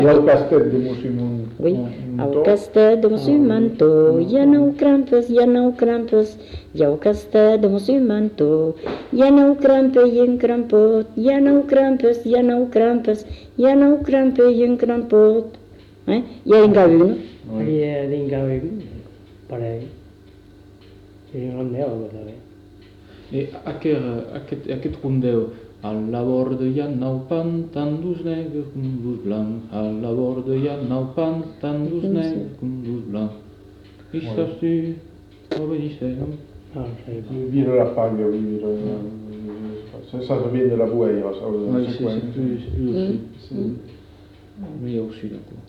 Ao castell de Mossimun. Oui, ao castell de Monsumanto, ja nou krampus, ja nou krampus, jouw castell de Monsumanto, ja nou krampe, jen krampot, ja nou krampus, ja nou krampus, ja nou krampe, jen krampot. Hein? Il y a une gavune. Il y a une gavune, pareil. C'est une grande herbe, vous savez. Et aquest rondeu, a la borda hi ha 9 pantans negres, un bus blanc. A la borda hi ha 9 pantans negres, un bus blanc. I s'assit, obedissem. Ah, je sais pas. Vire la paglia, oui, ça vient de la Bouaïra, ça. Oui, c'est plus au sud. Oui, au sud, d'accord.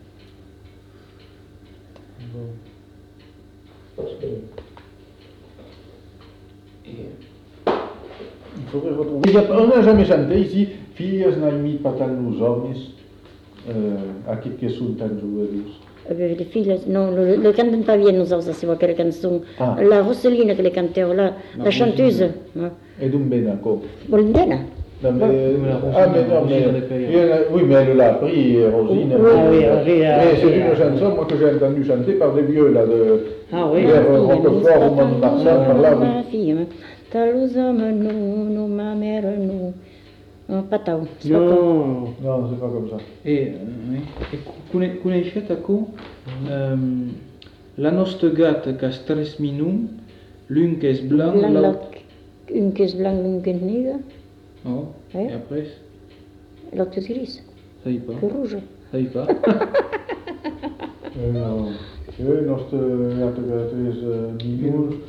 Il faudrait retrouver. On n'a jamais chanté ici, filles n'aiment pas tant nous hommes, à qui sont tant joueurs. Les filles, non, le cantant pas bien nous autres, c'est quoi quelle chanson. La Rosseline que les canteurs là, la chanteuse. Et d'où ben encore. Bolindena. Oui, mais elle l'a appris, Rosine. Ah oui, mais c'est une chanson, moi, que j'ai entendu chanter par des vieux, là, de. Ah oui. Vers Roquefort, au Mont-de-Marsan, par là, oui. Ma fille, t'as les hommes, nous, ma mère, nous. Pas tant. Non. Non, c'est pas comme ça. Et coneixet acum la nostra gata que és 3 minuts, l'un que és blanc, l'autre... Une qui est blanc, une qui est nègre. Oh, Ouais. et après, L'autre est grise, ça y est pas. que rouge. Ça y est pas. Non. Nostra gata is minus,